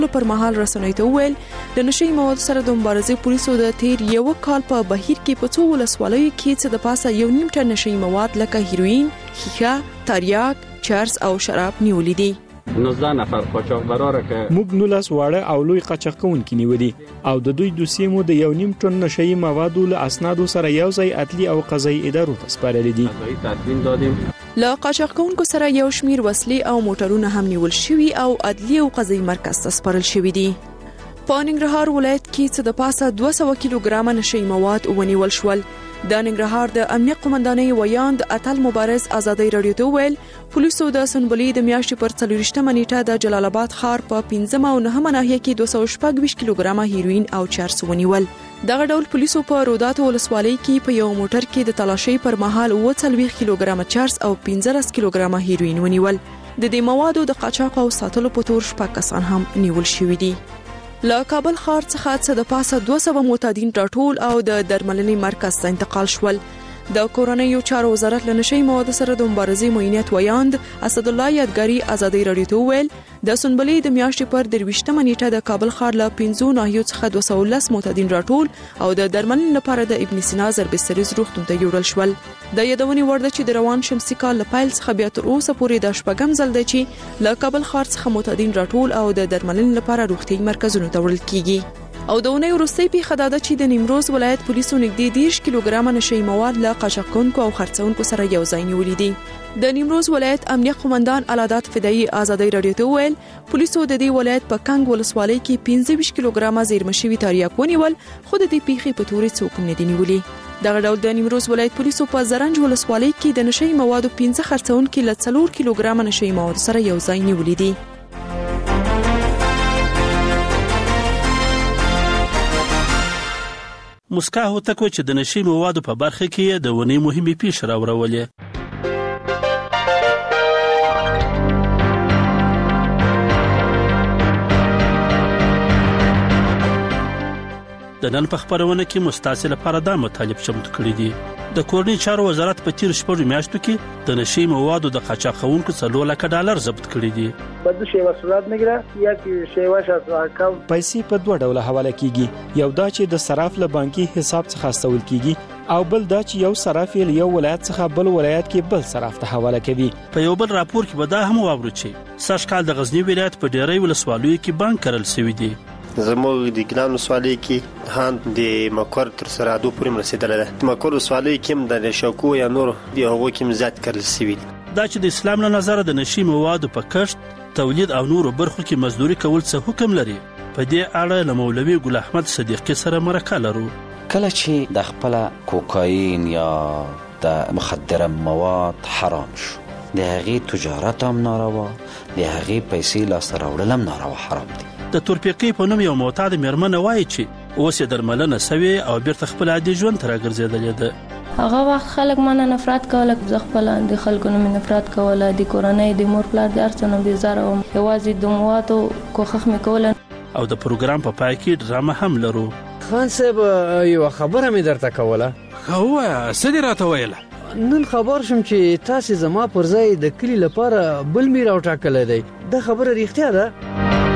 پر مهال رسنیو ته وویل د نشي موادو سره د مبارزې پولیسو د تیر یو کال په بهیر کې په څو ولسوالیو کې څه د پاسه 1.5 ټن نشي مواد لکه هیروین، ښیښه، تریاک، چرس او شراب نیولې دي. 19 نفر قاچاقبرا را که موږ 19 واړه او لوی قاچاقونکي نیولي او د دوی دوسیې مو د 1.5 ټن نشي موادو له اسنادو سره یو ځای عدلي او قضایي ادارو ته سپارلي دي. تدوین دادیم. له قاچاقونکو سره یو شمیر وسلې او موټرونه هم نیول شوي او عدلي او قضایي مرکز ته سپارل شوي دي. په ننګرهار ولایت کې څه د پاسه 200 کیلوګرام نشي مواد ونیول شول. د ننګرهار د امنیت قومندانۍ ویاند اتل مبارز ازادي رادیو ته ویل پولیسو د سنبلې د میاشتې پر 24 نیټه د جلال آباد ښار په 15 او 9 ناحیه کې 226 کیلوګرام هیروین او چرس ونیول. دغه ډول پولیسو په روداتو ولسوالۍ کې په یو موټر کې د تلاشۍ پر مهال 40 کیلوګرام چرس او 15 کیلوګرام هیروین ونیول. د دې موادو د قاچاق او ساتلو په تور 6 کسان هم نیول شوي دي. له کابل ښار څخه څه د پاسه 200 معتادین راټول او د درملنې مرکز ته انتقال شول. د کورنیو چارو وزارت له نشي موادو سره د مبارزې معینیت ویاند اسد الله یادګاری ازادي رادیو ته ویل د سنبلې د میاشتې پر 23 نیټه د کابل ښار له 15 ناحیو څخه 210 معتادین راټول او د درملنې لپاره د ابن سینا زربستریز روغتون ته یوړل شول. د یادونې وړ ده چې د روان شمسي کال له پیل څخه بیا تر اوسه پورې د شپږم ځل دی چې له کابل ښار څخه معتادین راټول او د درملنې لپاره روغتي مرکزونو ته وړل کیږي. او د اونۍ وروستۍ پیښه دا ده چې د نیمروز ولایت پولیسو نږدې 10 کیلوګرام نشي مواد له قاچاقونکو او خرڅونکو سره یو ځای نیولې دي. د نیمروز ولایت امنیت قومندان علادات فدایي ازادي رادیو ته ویل پولیسو د دې ولایت په کنګ ولسوالۍ کې 25 کیلوګرام زیرمه شوي تریاک ونیول خو د دې پیښې په تورې څوک نه دی نیولې. دغه ډول د نیمروز ولایت پولیسو په زرنج ولسوالۍ کې د نشي موادو 15 خرڅونکو له 4 کیلوګرام نشي مواد سره یو ځای نیولې دي. مسکا هوتکو چې د نشي موادو په برخه کې د ونې مهمه پیښه راوړولې. د نن په خبرونه کې مستعصل لپاره دا مطالب چمتو کړی دي. د کورنۍ چارو وزارت په تیر شپږ میاشتو کې د نشي موادو د قاچاقونکو $1 لک ضبط کړی دي. بده شی مسؤلیت میگیره یا کی شیواش از اکاونت پیسې په دوه ډوله حواله کیږي. یو دا چې د صراف له بانکي حساب څخه استول کیږي او بل دا چې یو صراف یو ولایت څخه بل ولایت کې بل صراف ته حواله کوي. په یو بل راپور کې به دا هم واورو چې سږکال د غزنی ولایت په ډیری ولسوالیو کې بانک کرل شوی دی. زموږ د ګلان وسوالۍ کې هان د مکر تر سره دو پورې رسیدل ده. مکر وسوالۍ کې د شوکو یا نور دی هغه کې زیات کړل شوی دی. دا چې د اسلام له نظر د نشي موادو په کښت، تولید او نورو برخو کې مزدوري کول څه حکم لري. په دې اړه له مولوي ګل احمد صدیقي سره مرکه لرو. کله چې د خپل کوکاین یا د مخدره مواد حرام شو د هغې تجارت هم ناروا، د هغې پیسې لاسته راوړل هم ناروا حرام دي. د تورپیقې په نوم یو معتاد میرمن وایي چې اوس یې درملنه سوي او بیرته خپل عادي ژوند ته راګرځېدلې ده. هغه وخت خلک مانه نفرت کوله، زه خپل د خلکو نه نفرت کوله، د کورنۍ د مور پلار د ارڅنو بیزاره وم، یوازې د موادو کوښښ مې کوله. او د پروګرام په پای کې ډرامه هم لرو. خان صاحب یو خبره مې درته کوله. هو څه دې راته ویله؟ نن خبر شم چې تاسو زما پر ځای د کلی لپاره بل میر او ټاکل دی. دا خبره ریښتیا ده؟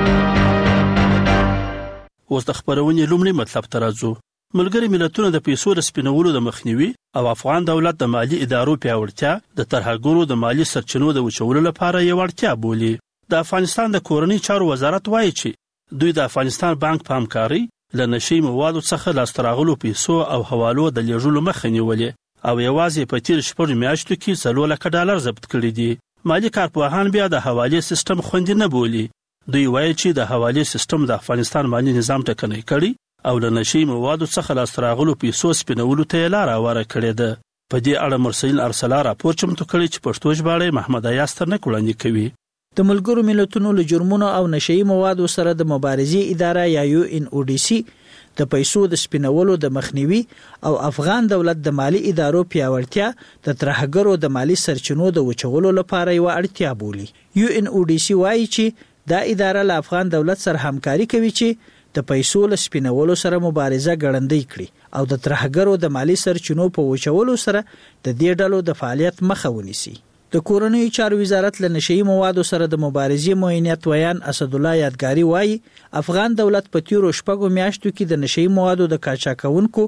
اوس د خبرونې لومړی مطلب ته راځو. ملګري ملتونه د پیسو د سپینولو د مخنیوي او افغان دولت د مالی ادارو پیاوړتیا د ترهګرو د مالی سرچینو د وچولو لپاره یو اړتیا بولي. د افغانستان د کورنۍ چارو وزارت وایي چې دوی د افغانستان بانک په همکاري له نشي موادو څخه لاسته راغلو پیسو او حوالو د لیږلو مخه نیولې او یوازې په تیر شپږ میاشتو کې $1 لک ضبط کړي دي. مالی کارپوهان بیا د حوالې سیستم خوندي نه بولي. دوی وایي چې د حوالې سیستم د افغانستان مالی نظام ټکنی کړي او له نشي موادو څخه لاسته راغلو پیسو سپینولو ته لار هواره کړې ده. په دې اړه مرسل ارسلا راپور چمتو کړی چې پښتو ژباړه محمد ایاز ترنک وړاندې کوي. د ملګرو ملتونو له جرمونو او نشي موادو سره د مبارزې اداره یا UNODC د پیسو د سپینولو د مخنیوي او افغان دولت د مالی ادارو پیاوړتیا د ترهګرو د مالی سرچینو د وچولو لپاره یو اړتیا بولي. UNODC وایي چې دا اداره له افغان دولت سره همکاري کوي چې د پیسو له سپینولو سره مبارزه ګړندۍ کړي او د ترهګرو د مالی سرچینو په وچولو سره د دې ډلو د فعالیت مخه ونیسي. د کورنیو چارو وزارت له نشئی موادو سره د مبارزې معینیت ویان اسد الله یادګاری وایي افغان دولت په تیرو شپږو میاشتو کې د نشئی موادو د قاچاقونکو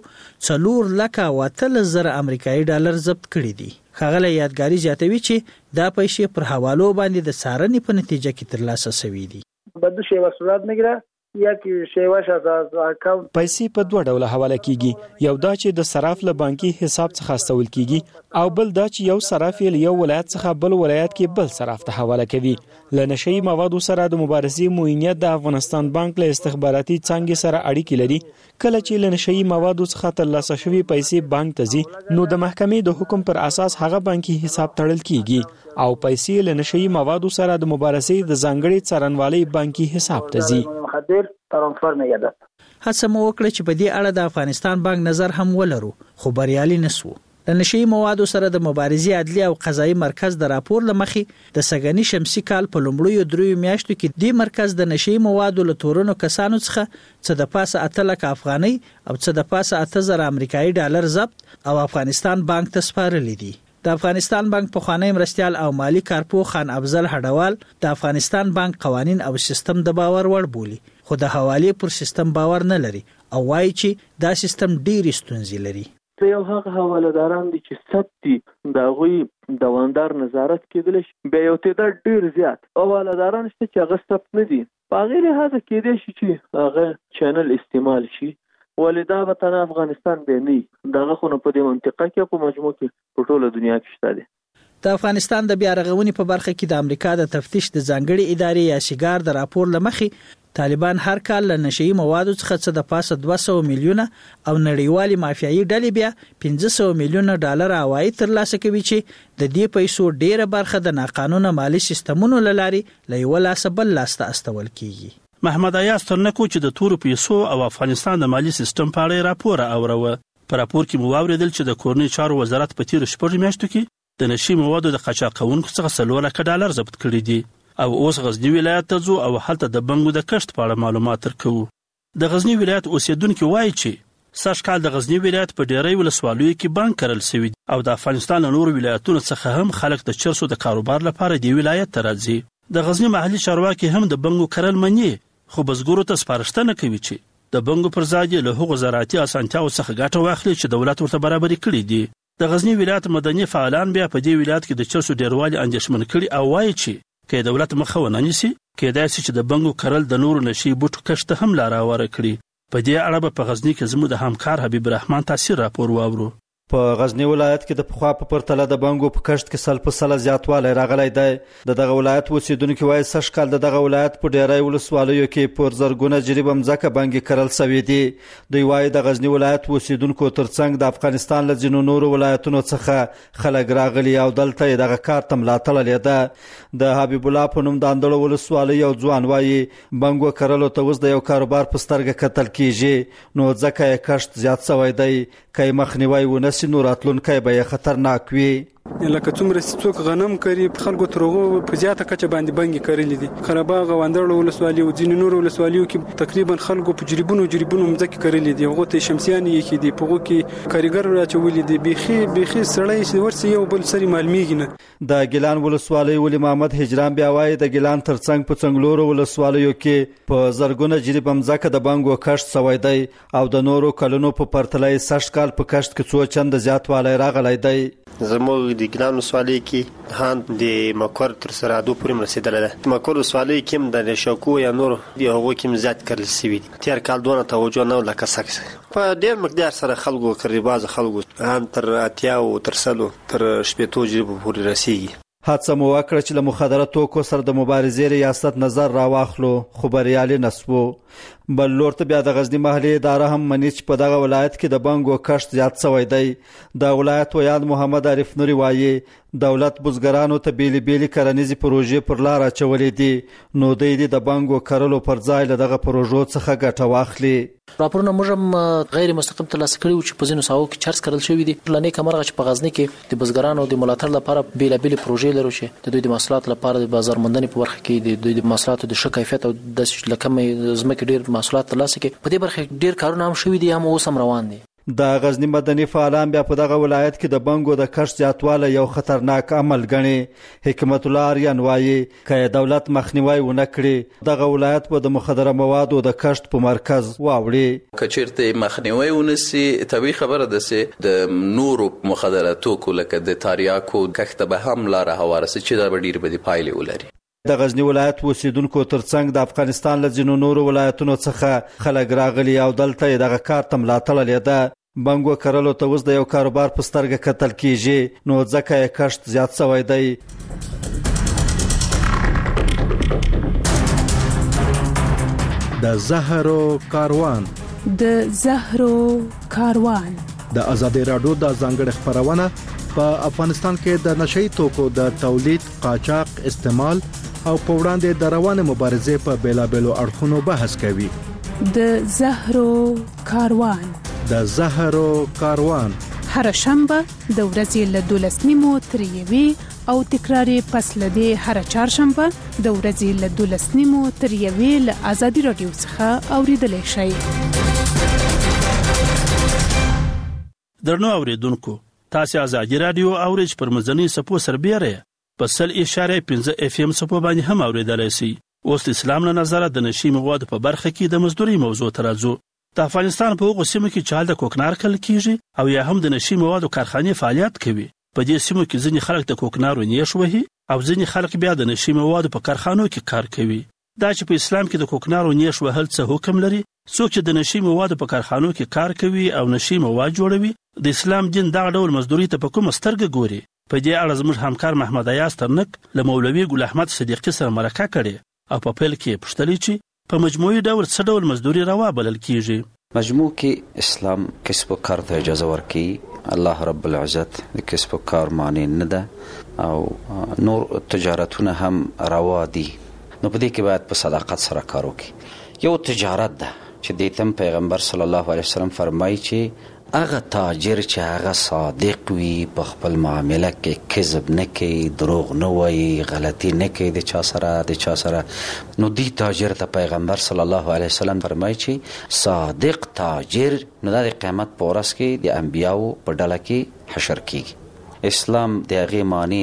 4,13,000 امریکایي ډالر ضبط کړي دي. ښاغلی یادګاری زیاتوي چې دا پیسې پر حوالو باندې د څارنې په نتیجه کې ترلاسه شوي دي. بدو شیوا صورت میگیره یکی شیواش از اکاونت پیسې په دوه ډوله حواله کیږي، یو دا چې د صراف له بانکي حساب څخه استول کیږي او بل دا چې یو صراف له یو ولایت څخه بل ولایت کې بل صراف ته حواله کوي. له نشئی موادو سره د مبارزې معینیت د افغانستان بانک له استخباراتي څانګې سره اړیکې لري. کله چې له نشئی موادو څخه ترلاسه شوی پیسې بانک ته ځي نو د محکمې د حکم پر اساس هغه بانکي حساب تړل کیږي او پیسې له نشئی موادو سره د مبارزې د ځانګړي څارنوالۍ بانکي حساب ته ځي. ترانسفر میگردد. هڅه مو وکړه چې په دې اړه د افغانستان بانک نظر هم ولرو خو بریالي نسو. د نشئی موادو سره د مبارزې عدلي او قضایي مرکز د راپور لمخې د سګنی شمسي کال په لومړیو 3 میاشتو کې د مرکز د نشئی موادو له تورونو کسانو څخه څه د پاسه 8 لک افغاني او څه د پاسه 8000 امریکایي ډالر ضبط او افغانستان بانک ته سپارلي دي. د افغانستان بانک پخوانی مرستیال او مالی کارپو خان افضل هډوال د افغانستان بانک قوانین او سیستم د باور وړ بولی خو د حواله پر سیستم باور نه لري او وایي چې دا سیستم ډیر ستونزې لري. یو هغه حوالهداران دي چې ثبت دي د غوي دوامدار نظارت کېدل شي به یو تعداد ډیر زیات حوالهداران چې هغه ثبت نه دي په غیر هغه کېدل شي چې هغه چینل استعمال شي ولدا وطن افغانستان به نه دغه خو په دې منطقه کې په مجموع کې په ټوله دنیا کې شته دي. د افغانستان د بیا رغونې په برخه کې د امریکا د تفتیش د ځانګړي ادارې یا شګار د راپور لمخې طالبان هر کال له نشئی موادو څخه څه د پاسه 200 میلیونه او نړیوالي مافیایي ډلې بیا 500 میلیونه ډالر عواید ترلاسه کوي چې د دې پیسو ډیره برخه د ناقانونه مالی سیستمونو لاري له یو لاس بل لاس ته استول کیږي. محمد ایاز ترنکو چې د تورو پیسو او افغانستان د مالی سیستم په اړه راپور اوروه. په راپور کې مو واوریدل چې د کورنۍ چارو وزارت په تیر شپږ میاشتو کې د نشئی موادو د قاچاقونکو څخه 4 لک ډالر ضبط کړي دي او اوس غزنی ولایت ته ځو او هلته د بنګو د کښت په اړه معلومات ترکو. د غزنی ولایت اوسیدونکو وایي چې سږ کال د غزنی ولایت په ډیری ولسوالیو کې بانک کرل شوی او د افغانستان له نورو ولایتونو څخه هم خلک د چرسو د کاروبار لپاره دی ولایت ته راځي. د غزنی محلي چارواکي هم د بنګو کرل مني خو بزګرو ته سپارښتنه کوي چې د بنګو پر ځای له هغو زراعتي اسانتیاو څخه ګټه واخلي چې دولت ورته برابري کړي دي. د غزنی ولایت مدني فعالان بیا په دې ولایت کې د چرسو ډیروالي اندېښمن کړي او وایي چې که دولت مخه ونه نیسي کېدای شي چې د بنګو کرل د نورو نشئی بوټو کښت هم لار هواره کړي. په دې اړه په غزنی کې زموږ د همکار حبیب الرحمن تاثیر راپور واورو. په غزنی ولایت کې د پخوا په پرتله د بنګو په کښت کې سل په سل زیاتوالی راغلی دی. دغه ولایت اوسیدونکو وایي سږ کال دغه ولایت په ډیری ولسوالیو کې پر زرګونه جریبه مځکه بنګې کرل شوي دي. دوی وایي د غزنی ولایت اوسیدونکو ترڅنګ د افغانستان له ځینو نورو ولایتونو څخه خلک راغلي او دلته یې دغه کار ته ملا تړلې ده. د حبیب الله په نوم د اندړو ولسوالۍ یو ځوان وایي بنګو کرلو ته اوس د یو کاروبار په سترګه کتل کیږي نو ځکه یې کښت زیات شوی دی. که یې مخنیوی ونه شي نو راتلونکی به یې خطرناک وي. لکه څومره چې څوک غنم کوي خلکو تر هغو په زیاته کچه باندې بنګې کرلې دي. قرهباغ او اندړو ولسوالۍ او ځینې نورو ولسوالیو کې تقریبا خلکو په جریبونو مځکې کرلې دي. هغو ته شمسیانې ایښي دي په هغو کې کاریګر راچولي دي. بیخي سړی چې ورسې یو بل سرې معلومیږي نه. د ګیلان ولسوالۍ ولي محمد هجران بیا وایي د ګیلان ترڅنګ په څنګلورو ولسوالیو کې په زرګونه جریبه مځکه د بنګو کښت شوی دی او د نورو کلونو په پرتله یې سږ کال په کښت کې څو چنده زیاتوالی راغلی دی. زموږ د ګیلان ولسوالۍ کې هان د مکور تر سرادو پورې رسیدلې ده. مکور ولسوالۍ کې هم د شوکو یا نور دی هغو کې هم زیات کرل شوي دي. تېر کال دونه توجه نه وه لکه سږ په ډېر مقدار سره خلکو قریبازه خلکو هان تر 80 او تر 100 تر 80 جریبو پورې رسیږي. هڅه مو وکړه چې له مخدره توکو سره د مبارزې ریاست نظر راواخلو خو بریالي نسوو. بل لور ته بیا د غزنی محلي اداره هم مني چې په دغه ولایت کې د بنګو کښت زیات شوی دی. د ولایت ویان محمد عارف نوري وایي دولت بزګرانو ته بیلې بیلې کرنیزې پروژې پر لار اچولې دي نو دوی د بنګو کرلو پر ځای له دغه پروژو څخه ګټه واخلي. راپورونه موږ هم غیر مستقیم ترلاسه کړي چې په ځینو ساحو کې چرس کرل شوی دي. پلانې کمرغه چې په غزنی کې د بزګرانو د ملاتړ لپاره بیلابېلې پروژې لرو چې د دوی د محصولاتو لپاره د بازار موندنې په برخه کې د دوی د محصولاتو د ښه کیفیت او د لکه ځمکې ډېر محصولات ترلاسه کړي. په دې برخه کې ډېر کارونه هم شوي دي هم اوس هم روان دي. د غزنی مدني فعالان بیا په دغه ولایت کې د بنګو د کښت زیاتوالی یو خطرناک عمل ګڼي. حکمت الله آریان وایي که دولت مخنیوی ونه کړي دغه ولایت به د مخدره موادو د کښت په مرکز واوړي. که چیرته مخنیوی ونسي طبیعي خبره ده چې د نورو مخدره توکو لکه د تاریاکو کښت به هم لاره هواره سي چې دا به ډېرې بدې پایلې ولري. د غزنی ولایت اوسیدونکو ترڅنګ د افغانستان له ځینو نورو ولایتونو څخه خلک راغلي او دلته یې دغه کار ته ملا تړلې ده. بنګو کرلو ته اوس د یو کاروبار په سترګه کتل کیږي نو ځکه یې کښت زیات شوی دی. د زهرو کاروان د ازادي راډیو د ځانګړي خبرونه په افغانستان کې د نشئی توکو د تولید، قاچاق، استعمال او په وړاندې د روانه مبارزې په بیلابېلو اړخونو بحث کوي. د زهرو کاروان هر شنبه د ورځې له 12:30 تر 1 او تکراری پس لدی هر چهارشنبه د ورځې له 12:30 تر 1 له ازادي رادیو څخه اوریدل شي. درنو اوریدونکو تاسو ازادي رادیو اورج پر مزنی سپو سربېره په 100.5 FM سپو باندې هم اوریدلای شئ. اوس اسلام له نظره د نشي مواد په برخه کې د مزدوري موضوع ترازو. د افغانستان په هغو سیمو کې چال د کوکنار کل کیږي او یا هم د نشي موادو کارخانې فعالیت کوي. په دې سیمو کې ځینې خلک د کوکنارو نیش وهي او ځینې خلک بیا د نشي موادو په کارخانو کې کار کوي. دا چې په اسلام کې د کوکنارو نیش وهل څه حکم لري، څوک چې د نشي موادو په کارخانو کې کار کوي او نشي مواد جوړوي، د اسلام دین دغه ډول مزدوري ته په کومه سترګه ګوري. په دې اړه زموږ همکار محمد ایاز ترنک له مولوي ګل احمد صدیقي سره مرکه کړې او په پیل کې پوښتنه چې په مجموعي ډول څه ډول مزدوري روا بلل کیږي. مجموع کې اسلام کسب و کار ته اجازه ورکړي. الله رب العزت د کسب و کار معنی نه ده او نور تجارتونه هم روا دي. نو په دې کې باید په صداقت سره کار وکړي. یو تجارت ده چې د تم پیغمبر صلی الله علیه وسلم فرمایي چې هغه تاجر چې هغه صادق وي، په خپل معامله کې کذب نه کوي، دروغ نه وایي، غلطي نه کوي د چا سره، نو دی تاجر ته پیغمبر صلی الله علیه وسلم فرمایي چې صادق تاجر نو د قیامت په ورځ کې د انبیاو په ډله کې حشر کیږي. اسلام د هغې معنی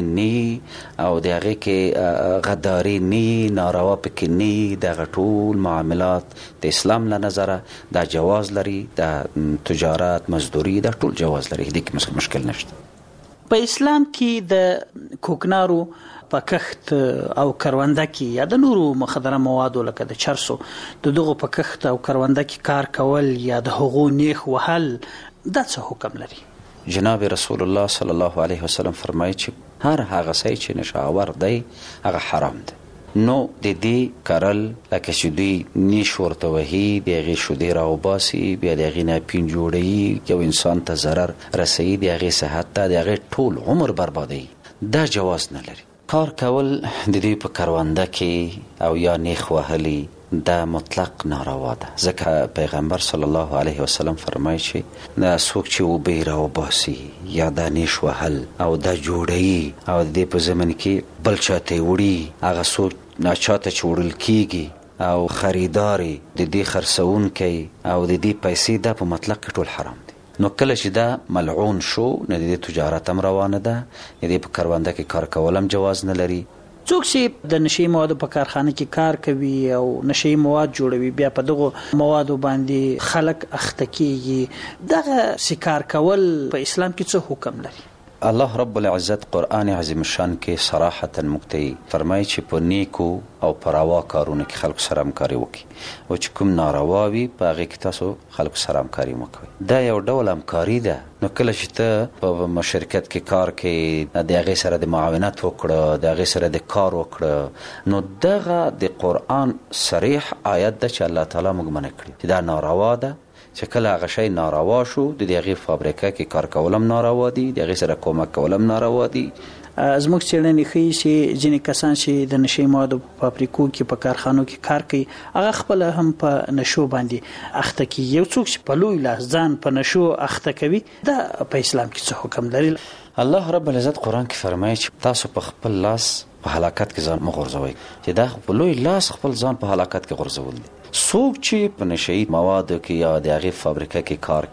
نه او د هغې کې غداري نه، ناروا پکې نه، دغه ټول معاملات د اسلام له نظره دا جواز لري. د تجارت مزدوري دا ټول جواز لري، دې کې مشکل نشته. په اسلام کې د کوکنارو په کښت او کرونده کې یا د نورو مخدره موادو لکه د چرسو د دغو په کښت او کرونده کې کار کول یا د هغو نیخ وهل دا څه حکم لري؟ جناب رسول الله صلی الله علیه وسلم فرمایي چې هر هغه شی چې نشاور دی هغه حرام دی. نو د دې کرل لکه چې دوی نیش ورته وهي، د هغې شودې راوباسي، بیا د هغې نه پین جوړوي، یو انسان ته ضرر رسوي، د هغې صحت ته، د هغې ټول عمر بربادوي، دا جواز نه لري. کار کول د دوی په کرونده کې او یا نیخ وهلي دا مطلق ناروا ده. ځکه پیغمبر صلی الله علیه وسلم فرمایي چې دا څوک چې اوبه راوباسي یا دا نیش وهل او دا جوړوي او د دې په زمن کې بل چاته وړي، هغه څوک ناچاته چې وړل کیږي او خریداري د دې خرڅونکی او د دې پیسې دا په مطلق کې ټول حرام دي. نو کله چې دا ملعون شو نو د دې تجارت هم روانه ده، د دې په کرونده کې کار کول هم جواز نه لري. څوک چې د نشي موادو په کارخانه کې کار کوي او نشي مواد جوړوي بیا په دغه موادو باندې خلک اخته کیږي، دغه سکار کول په اسلام کې څه حکم لري؟ الله رب العزت قرآن عظیم شان کې صراحتا مکتئی فرمایي چې په نیکو او په روا کارونو کې خلکو سره همکاري وکړي او چې کوم ناروا وي په هغې کې تاسو خلکو سره همکاري مه کوئ. دا یو ډول همکاري ده. نو کله چې ته په شرکت کې کار کوې د هغې سره د معاونت وکړه، د هغې سره د کار وکړه، نو دغه د قرآن صریح آیت ده چې الله تعالی موږ منع کړي چې دا ناروا ده. چې کله هغه شی ناروا شو د هغې فابریکه کې کار کول هم ناروا دي، د هغې سره کومک کول هم ناروا دي. زموږ څېړنې ښیي چې ځینې کسان چې د نشي موادو په فابریکو کې په کارخانو کې کار کوي هغه خپله هم په نشو باندې اخته کیږي. یو څوک چې په لوی لاس ځان په نشو اخته کوي دا په اسلام کې څه حکم لري؟ الله رب العزت قرآن کې فرمایي چې تاسو په خپل لاس په هلاکت کې ځان مه غورځوئ، چې دا په لوی لاس خپل ځان په هلاکت کې غورځول دي. څوک چې په نشهیي موادو کې یا د هغې فابریکه کې کار کوي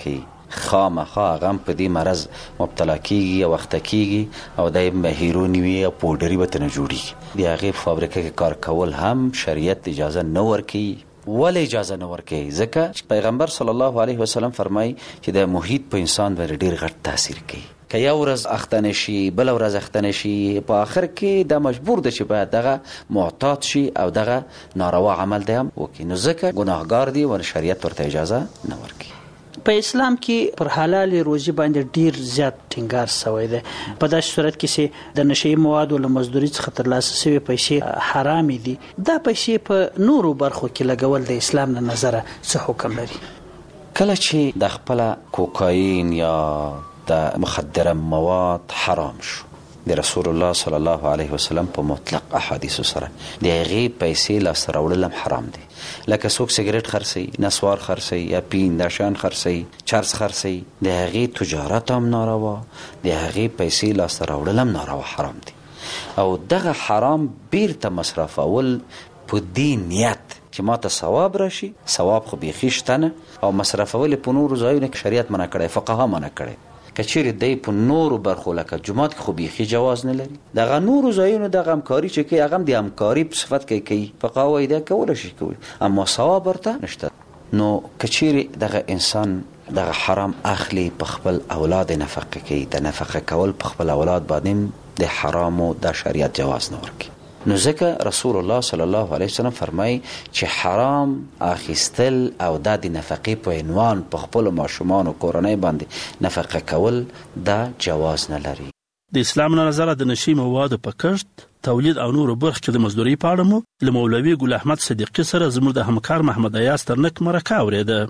خامخا هغه په دې مرض مبتلا کیږي او وخت کیږي او د هیرونی وی او پودری وته نه جوړي دی هغه فابریکه کې کار کول هم شریعت اجازه نه ورکي ولې اجازه نه ورکي ځکه پیغمبر صلی الله علیه وسلم فرمایي چې د محیط په انسان باندې ډیر غټ تاثیر کوي که یو ورځ اختنه شي بل ورځ اختنه شي په آخر کې د مجبور د چې باید دغه معتاد شي او دغه ناروا عمل دی هم وکړي نو ځکه ګناهګار دی او شریعت ورته اجازه نه ورکړي په اسلام کې پر حلال روزي باندې ډیر زیات ټینګار شوی دی په داسې صورت کې چې د نشئی موادو له مزدوري څخه ترلاسه شوی پیسې حرام دي دا پیسې په نورو برخو کې لګول د اسلام له نظره څه حکم لري کله چې د خپل کوکاین یا د مخدره مواد حرام شو د رسول الله صلی الله علیه وسلم په مطلق احادیث سره د هغه پیسې لا سره وړل حرام دي لکه څوک سیګریټ خرڅي نسوار خرڅي یا پین نشان خرڅي چرس خرڅي د هغه تجارت هم ناروا د هغه پیسې لا سره وړل ناروا حرام دي او دغه حرام بیرته مصرفول په دې نیت چې ماته ثواب راشي ثواب خو بيخښتنه او مصرفول په نور ځایونو کې شریعت منع کړي فقها منع کړي کچېر دی په نورو برخو لکه جمعات کې خو بيخي جواز نه لري دغه نورو ځایونو د همکاري چې کې هغه د همکاري په صفت کې کوي فقها وایي دا کول شي کوي اما ثواب ورته نشته نو کچېر دغه انسان دغه حرام اخلي په خپل اولاد نفقه کوي د نفقه کول په خپل اولاد باندې د حرامو د شریعت جواز نه ورکي نو ځکه رسول الله صلی الله علیه وسلم فرمایي چې حرام اخیستل او د نفقې په عنوان په خپل ماشومان او کورنۍ باندې نفقه کول دا جواز نه لري د اسلام نه نظر د نشئی موادو په کښت تولید او نور برخه کې د مزدوري په اړه مو له مولوي ګل احمد صدیقی سره زموږ د همکار محمد ایاز ترنک مرکه اوریده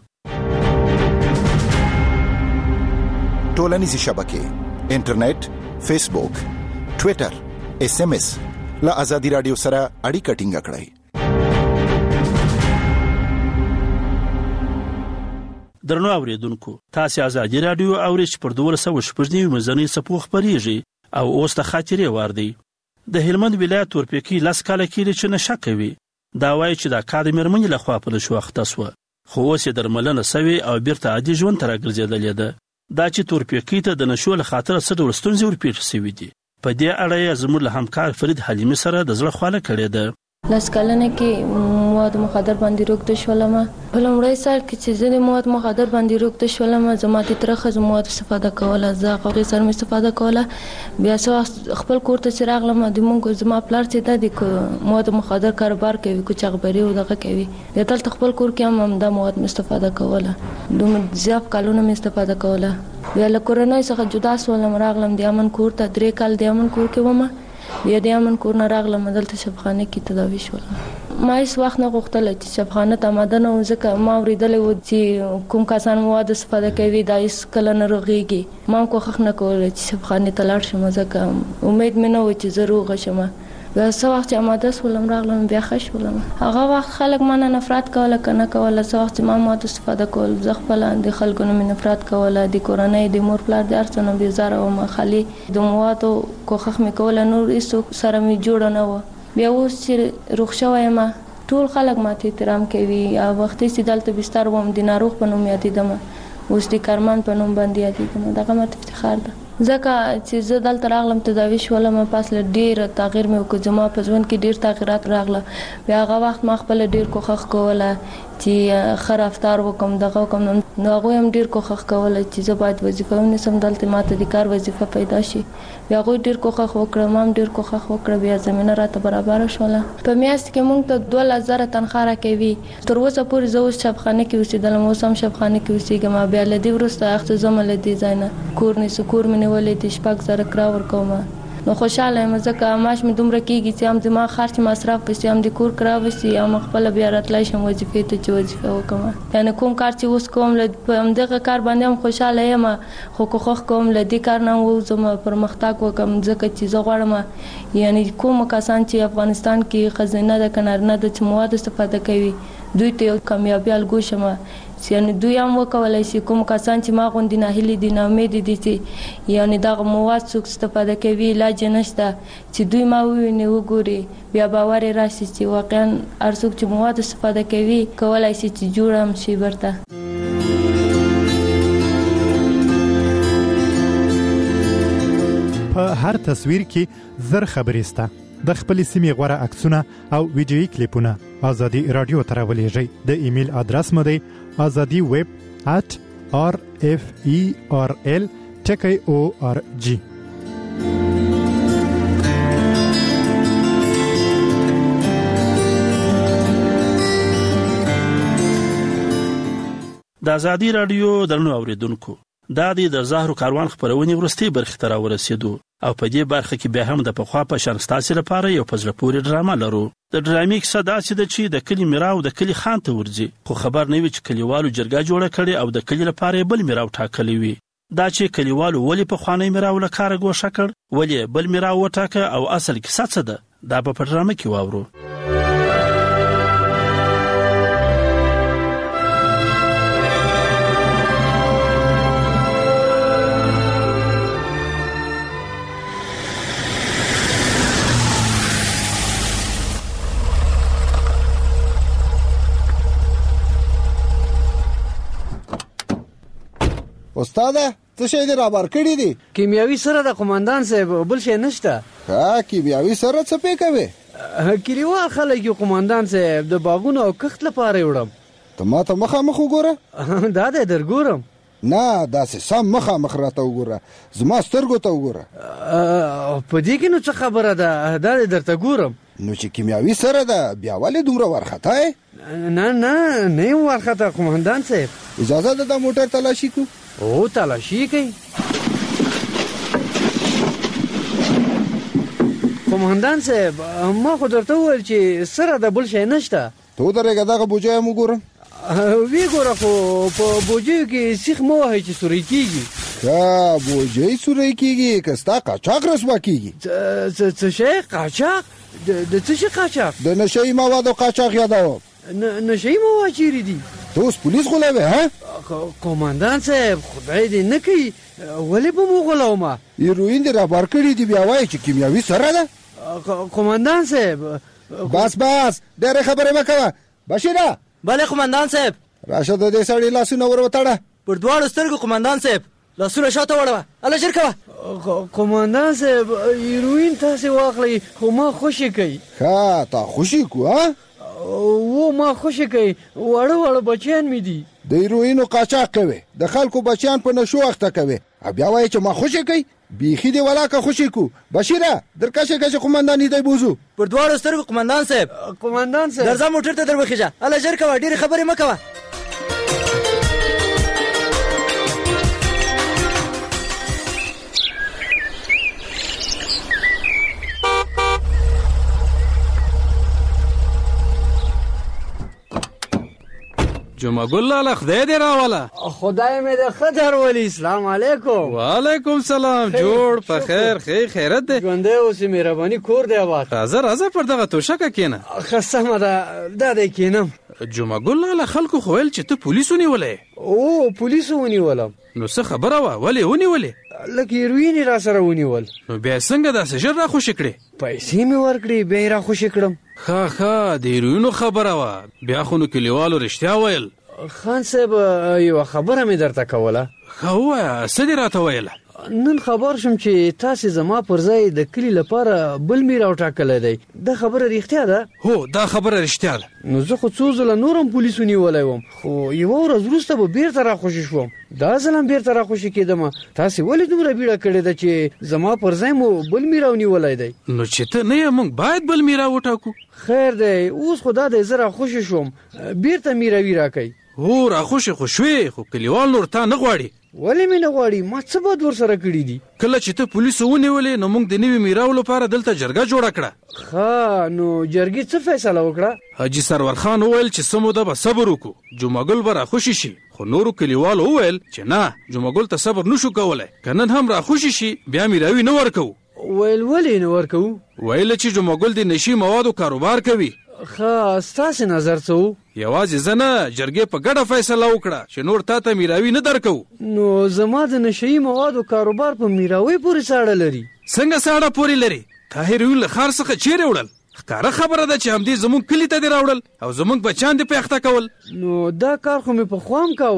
ټولنیزې شبکې انټرنیټ فیسبوک ټوئیټر اس ام اس له ازادي رادیو سره اړیکه ټینګه کړئ درنو اوریدونکو تاسو ازادي رادیو اورئ چې پر 1290 مزنی صفو خبريږي او اوس ته خاطرې واردی د هلمند ولایت ورپېکی لاس کاله کې چې نشه کوي دا وایي چې د اکاډمي لخوا په شو وخت سو خو اوس درملنه سوي او بیرته عادي ژوند تر راګرځیدلې ده دا چې تورپېکی ته د نشو له خاطر څه ډول ستونزې ورپېښ شوې دي په دې اړه زموږ له همکار فرید حلیمی سره د زړه خواله کړې ده لاس کلنه کې مواد مخدر باندې روکته شولم په لومړی سال کې چې زه د مواد مخدر باندې روکته شولم زماتې ترخه زه مواد استفاده کوله زه هغې سره مې استفاده کوله بیا څه خپل کور ته چې راغلم د مونږ زما پلار چې د مواد مخدر کاروبار کوي کوچغبري او دغه کوي بیا دلته خپل کور کې هم دا مواد مې استفاده کوله دومره زیات کالونه مې استفاده کوله بیا له کورنۍ څخه جدا شولم راغلم د امن کور ته 3 کال د امن کور کې ومه بیا د امن کور نه راغلم دلته شفاخانه کې تداوي شولم ما هیڅ وخت نه غوښتل چې شفاخانه ته آماده نه وم ځکه ما اورېدلی و چې کوم کسان مواد استفاده کوي دا هیڅ کله نه روغېږي ما هم کوښښ نه کوله چې شفاخانې ته لاړ شم ځکه امید مې نه و چې زه روغه شم بیا څه وخت چې آماده شولم راغلم بیا ښه شولم هغه وخت خلک ما نه نفرت کوله که نه کوله څه وخت چې ما مواد استفاده کول زه خپله د خلکو نه مې نفرت کوله د کورنۍ د مور پلار د هر څه نه بېزاره وم خالي د موادو کوښښ مې کوله نور هېڅوک سره مې جوړه نه وه بیا اوس چې روغ شوی یم ټول خلک ماته احترام کوي او وختي چې دلته بستر وم د ناروغ په نوم یادېدم اوس د کارمن په نوم باندې یادېدم دغه ماته افتخار ده ځکه چې زه دلته راغلم تداوي شولم پس له ډېر تغییر مې وکړ زما په ژوند کې ډېر تغیرات راغله بیا هغه وخت ما خپله ډېر کوښښ کوله چې ښه رفتار وکړم دغه وکړم نو هغوی هم ډېر کوښښ کوله چې زه باید وظیفه ونیسم دلته ماته د کار وظیفه پیدا شي بیا هغوی ډېر کوښښ وکړه ما هم ډېر کوښښ وکړه بیا زمینه راته برابره شوله په میاشت کې موږ ته 2000 تنخوا راکوي تر اوسه پورې زه اوس شفاخانه کې اوسېدلم اوس هم شفاخانه کې اوسېږم بیا له دې وروسته اخته ځم له دې ځای نه کور نیسو کور مې نیولی دی 6,000 کرا ورکوم نو خوشاله یم ځکه معاش مې دومره کېږي چې هم زما خرچ مصرف پسې هم د کور کرا وسي هم خپله بیا راتلی شم وظیفې ته چې وظیفه وکړم یعنې کوم کار چې اوس کوم په همدغه کار باندې هم خوشاله یم خو کوښښ کوم له دې کار نه ووځم پرمختګ وکړم ځکه چې زه غواړم یعنې کوم کسان چې افغانستان کې ښځینه ده که نارینه ده چې مواد استفاده کوي دوی ته یو کامیابي الګو شمه یعنی دوی هم وکولای شي کوم کسان چې ما غوندې ناهیلي دي ناامیده دي چې یعنی دغه مواد څوک استفاده کوي علاج نشته چې دوی ما وویني وګوري بیا باور یې راشي چې واقعا هر څوک چې مواد استفاده کوي کولای شي چې جوړ هم شي ورته په هر تصویر کې زر خبرې سته. د خپل سیمې غوره عکسونه او ویډیویي کلیپونه ازادي رادیو ته راولېږئ. د ایمیل ادرس مو دی azadiweb@rferl.org. د ازادي رادیو درنو اوریدونکو، دا د زهرو کاروان خبرونې ورستي برخه تر ورسېدو او په دې برخه کې به هم د پخوا په شان ستاسو لپاره یو پزله پورې ډرامه لرو. د ډرامې کیسه داسې ده چې د کلی میراو د کلی خان ته ورځي، خو خبر نه وي چې کلیوالو جرګه جوړه کړي او د کلی لپاره بل میراو ټاکلی وي. دا چې کلیوالو ولې په خواني میراو لکاره ګوښه کړ، ولې بل میراو وټاکه او اصل کیسه څه ده، دا په ډرامه کې واورو. استاد څه شي دې رابر کړی دي؟ کیمیاوي سره د قومندان صاحب بل شي نشته. ها کیمیاوي سره څه پې کوي؟ کلیوال خلک یو قومندان صاحب د باغونو او کښت لپاره وړم. ته ما ته مخامخ وګوره. دا دې درګورم. نه داسې سم مخامخ راته وګوره، زما سترګو ته وګوره. په دې کې نو څه خبره ده؟ دا دې درته ګورم. نو چې کیمیاوي سره ده بیا ولې دومره ورخطا یې؟ نه یم ورخطا قومندان صاحب. اجازه ده د موټر تلاشي کو؟ او تلاشي کوي. قومندان صاحب ما خو درته وویل چې سره د بل شی نشته. ته ودرېږه دغه بوجۍ هم وګورم. وی ګوره خو په بوجیو کې سیخ مه وهئ چې سوری کېږي. ښه بوجۍ سوری کېږي که ستا قاچاق رسوا کېږي. څه شی قاچاق؟ د څه شي قاچاق؟ د نشهیي موادو قاچاق یادوم. نشهیي مواد چیرې دي؟ ته اوس پولیس غولوې ها؟ قومندان صاحب خدای دې نه کوي، ولې به مو غولومه؟ هیروین دې رابار کړي دي بیا وایي چې کیمیاوي سره ده؟ قومندان صاحب بس ډېرې خبرې مه کوه. بشیره. بله قومندان صاحب. راشه د دې سړي لاسونه ور وتړه. پر دواړو سترګو قومندان صاحب، لاسونه شاته وړوه. الله ژر کوه. قومندان صاحب هیروین تاسې واخلئ خو ما خوشي کوي. ښه تا خوشي کو ها؟ و ما خوشي کوي، واړه بچیان مې دي. د هیروینو قاچاق کوي، د خلکو بچیان په نشو اخته کوي، بیا وایي چې ما خوشي کوي. بیخي دې ولاکه خوشي کو. بشیره درکشه قومندان دی بوزو. پر دواړو سترګو قومندان صاحب. قومندان صاحب درځه موټر ته دروخیږه. الله ژر کوه، ډېرې خبرې مه کوه. جمعه ګل لاله خدای دې راوله. خدای مې دې ښه درولي. السلام علیکم. وعلیکم سلام. جوړ په خیر خیرت دې ژوندی اوسې، مهرباني کور دی آباد. راځه پر دغه توشکه کښېنه. ښه سمه ده دا دی کښېنم. جمعه ګل لاله خلکو خو ویل چې ته پولیس ونیولی. او پولیسو ونیولم. نو څه خبره وه؟ ولې ونیولې؟ لکه هیروین یې را سره ونیول. نو بیا څنګه داسې ژر راخوشي کړې؟ پیسې مې ورکړې بیا یې راخوشي کړم. ښه د هیروینو خبره وه، بیا خو نو کلیوالو رښتیا ویل. خان صاحب یوه خبره مې درته کوله. ښه ووایه څه دې راته ویله؟ نن خبر شم چې تاسې زما پر ځای د کلي لپاره بل میراو ټاکلی دی. دا خبره رښتیا ده؟ هو دا خبره رښتیا ده. نو زه خو څو ځله نورم پولیس ونیولی وم، خو یوه ورځ وروسته به بیرته راخوشي شوم. دا ځل هم بیرته راخوشي کېدمه. تاسې ولې دومره بیړه کړې ده چې زما پر ځای مو بل میراو نیولی دی؟ نو چې ته نه یې موږ باید بل میراو وټاکو. خیر دی اوس خو دا دی زه راخوشي شوم، بیرته میراوي راکئ. هو راخوشي خو شوې، خو کلیوال نور تا نه غواړي. ولې مې نه غواړي؟ ما څه بد ورسره کړي دي؟ کله چې ته پولیسو ونیولې نو موږ د نوي میراو لپاره دلته جرګه جوړه کړه. ښه نو جرګې څه فیصله وکړه؟ حاجي سرور خان وویل چې څه موده به صبر وکړو، جمعه ګل به راخوشي شي. خو نورو کلیوالو وویل چې نه جمعه ګل ته صبر نشو کولی، که نن هم راخوشي شي بیا میراوي نه ورکوو. ویل ولې نه ورکوو؟ ویل چې جمعه ګل د نشي موادو کاروبار کوي. ښه ستاسې نظر څه و؟ یوازې زه نه، جرګې په ګډه فیصله وکړه چې نور تا ته میراوي نه درکوو. نو زما د نشهیي موادو کاروبار په میراوي پورې ساړه لري؟ څنګه ساړه پورې لري؟ تا هیروین له ښار څخه چیرې وړل؟ ښکاره خبره ده چې همدې زموږ کلي ته دې راوړل او زموږ بچیان دې په اخته کول. نو دا کار خو مې پخوا هم کاوه.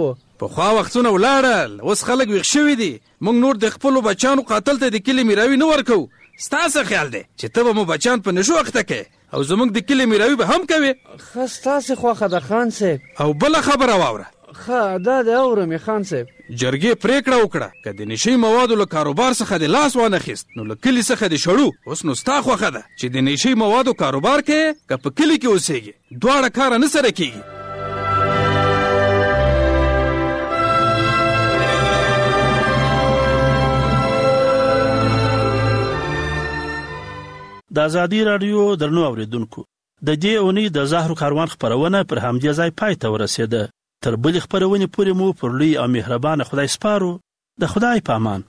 په خوا وختونه ولاړل اوس خلک ویښ شوي دي موږ نور د خپلو بچیانو قاتل ته د کلي میراوي نه ورکو ستاسو خیال دی چې ته به مو بچیان په نشو اخته کې او زموږ د کلي میراوي به هم کوي ښه ستاسې خوښه ده خان صاحب او بله خبره واوره ښه دا د اورم خان صاحب جرګې پریکړه وکړه که د نشي موادو له کاروبار څخه د لاس وانخیست نو له کلي څخه د شړو اوس نو ستا خوښه ده چې د نشي موادو کاروبار کې که په کلي کې اوسېږي دواړه کاره نه سره کېږي د ازادي رادیو درنو اوریدونکو د دې اونۍ د زهرو کاروان خبرونه پر همدې ځای پای ته ورسېده تر بلې خبرونې پورې مو پر لوی او مهربانه خدای سپارو د خدای په امان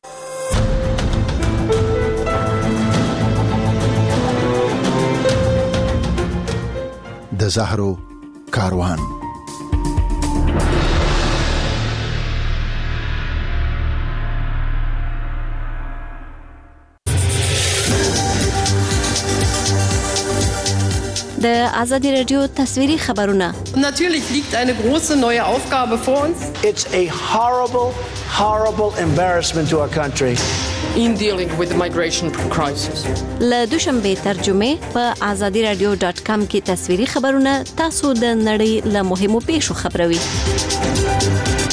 د زهرو کاروان د آزادی رادیو تصویری خبرونه. Natürlich liegt eine große neue Aufgabe vor uns. It's a horrible embarrassment to our country. In dealing with the migration crisis. له دوشنبه ترجمه په azadiradio.com کې تصویری خبرونه تاسو د نړۍ له مهمو پیښو خبروي.